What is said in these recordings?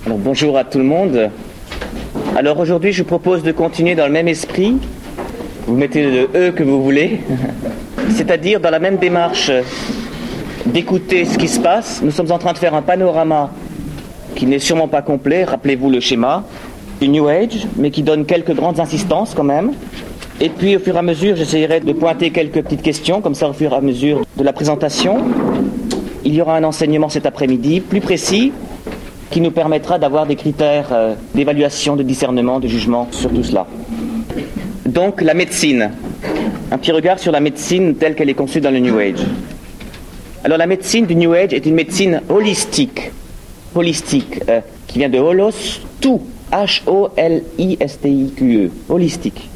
Alors bonjour à tout le monde. Alors aujourd'hui je vous propose de continuer dans le même esprit. Vous mettez le E que vous voulez. C'est-à-dire dans la même démarche d'écouter ce qui se passe. Nous sommes en train de faire un panorama qui n'est sûrement pas complet, rappelez-vous le schéma, du New Age, mais qui donne quelques grandes insistances quand même. Et puis au fur et à mesure, j'essaierai de pointer quelques petites questions, comme ça au fur et à mesure de la présentation. Il y aura un enseignement cet après-midi, plus précis, qui nous permettra d'avoir des critères d'évaluation, de discernement, de jugement sur tout cela. Donc la médecine. Un petit regard sur la médecine telle qu'elle est conçue dans le New Age. Alors la médecine du New Age est une médecine holistique, qui vient de holos, tout, H-O-L-I-S-T-I-Q-E, holistique.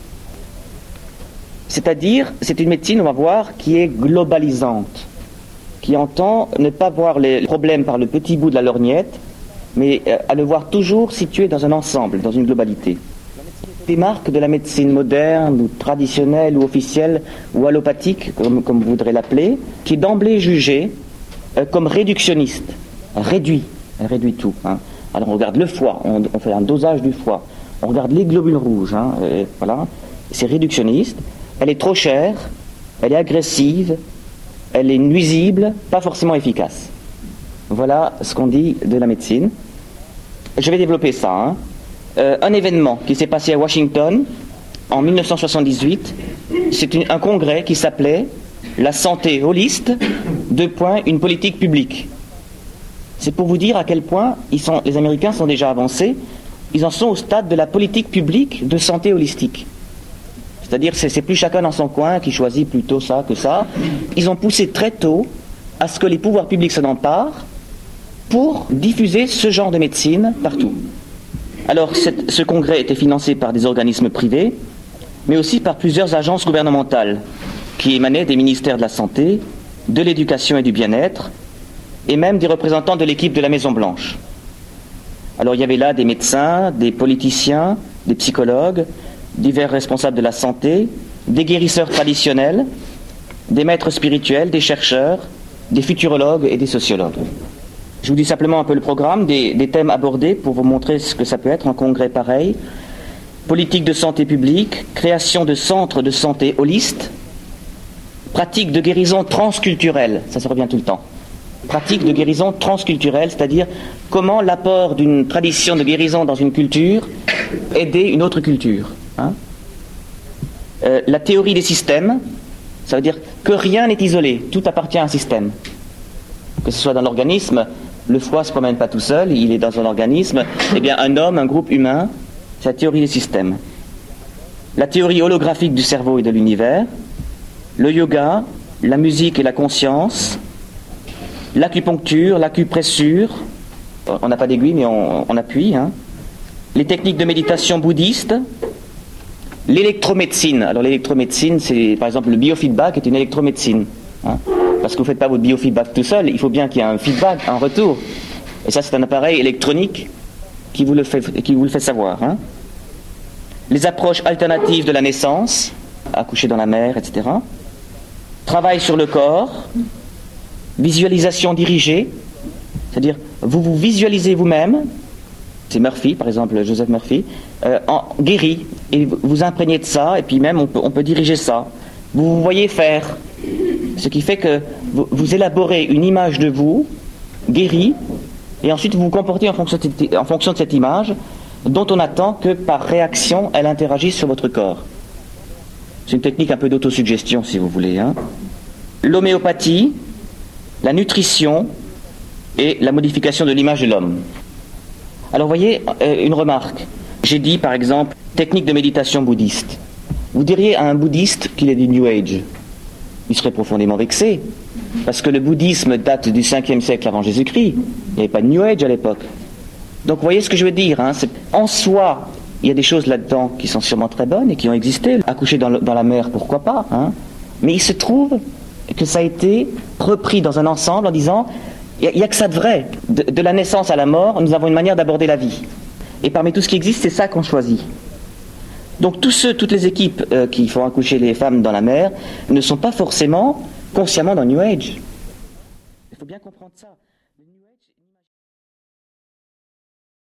C'est-à-dire, c'est une médecine, on va voir, qui est globalisante, qui entend ne pas voir les problèmes par le petit bout de la lorgnette, mais à le voir toujours situé dans un ensemble, dans une globalité. Des marques de la médecine moderne, ou traditionnelle, ou officielle, ou allopathique, comme vous voudrez l'appeler, qui est d'emblée jugée comme réductionniste, réduit tout. Hein. Alors on regarde le foie, on fait un dosage du foie, on regarde les globules rouges, hein, voilà, c'est réductionniste, elle est trop chère, elle est agressive, elle est nuisible, pas forcément efficace. Voilà ce qu'on dit de la médecine. Je vais développer ça. Hein. Un événement qui s'est passé à Washington en 1978, c'est un congrès qui s'appelait La santé holiste, une politique publique. C'est pour vous dire à quel point les Américains sont déjà avancés. Ils en sont au stade de la politique publique de santé holistique. C'est-à-dire c'est plus chacun dans son coin qui choisit plutôt ça que ça. Ils ont poussé très tôt à ce que les pouvoirs publics s'en emparent pour diffuser ce genre de médecine partout. Alors ce congrès était financé par des organismes privés, mais aussi par plusieurs agences gouvernementales qui émanaient des ministères de la Santé, de l'Éducation et du Bien-être, et même des représentants de l'équipe de la Maison-Blanche. Alors il y avait là des médecins, des politiciens, des psychologues, divers responsables de la santé, des guérisseurs traditionnels, des maîtres spirituels, des chercheurs, des futurologues et des sociologues. Je vous dis simplement un peu le programme, des thèmes abordés pour vous montrer ce que ça peut être un congrès pareil. Politique de santé publique, création de centres de santé holistes, pratique de guérison transculturelle, ça revient tout le temps. Pratique de guérison transculturelle, c'est-à-dire comment l'apport d'une tradition de guérison dans une culture aider une autre culture. Hein. La théorie des systèmes, ça veut dire que rien n'est isolé, tout appartient à un système. Que ce soit dans l'organisme, le foie ne se promène pas tout seul, il est dans un organisme, eh bien un homme, un groupe humain, c'est la théorie des systèmes. La théorie holographique du cerveau et de l'univers, le yoga, la musique et la conscience, l'acupuncture, l'acupressure, on n'a pas d'aiguille mais on appuie, hein. Les techniques de méditation bouddhiste, l'électromédecine. Alors l'électromédecine, c'est par exemple le biofeedback est une électromédecine. Hein. Parce que vous ne faites pas votre biofeedback tout seul, il faut bien qu'il y ait un feedback, un retour. Et ça, c'est un appareil électronique qui vous le fait savoir. Hein. Les approches alternatives de la naissance, accoucher dans la mer, etc. Travail sur le corps, visualisation dirigée, c'est-à-dire vous visualisez vous-même, c'est Murphy, par exemple, Joseph Murphy, guéri, et vous imprégnez de ça, et puis même on peut diriger ça. Vous vous voyez faire. Ce qui fait que vous élaborez une image de vous, guérie, et ensuite vous vous comportez en fonction de cette image, dont on attend que par réaction, elle interagisse sur votre corps. C'est une technique un peu d'autosuggestion, si vous voulez. Hein. L'homéopathie, la nutrition et la modification de l'image de l'homme. Alors voyez, une remarque. J'ai dit, par exemple, technique de méditation bouddhiste. Vous diriez à un bouddhiste qu'il est du New Age. Il serait profondément vexé, parce que le bouddhisme date du 5e siècle avant Jésus-Christ. Il n'y avait pas de New Age à l'époque. Donc vous voyez ce que je veux dire. Hein, en soi, il y a des choses là-dedans qui sont sûrement très bonnes et qui ont existé. Accoucher dans la mer, pourquoi pas. Hein, mais il se trouve que ça a été repris dans un ensemble en disant il n'y a que ça de vrai. De la naissance à la mort, nous avons une manière d'aborder la vie. Et parmi tout ce qui existe, c'est ça qu'on choisit. Donc toutes les équipes qui font accoucher les femmes dans la mer ne sont pas forcément consciemment dans New Age. Il faut bien comprendre ça.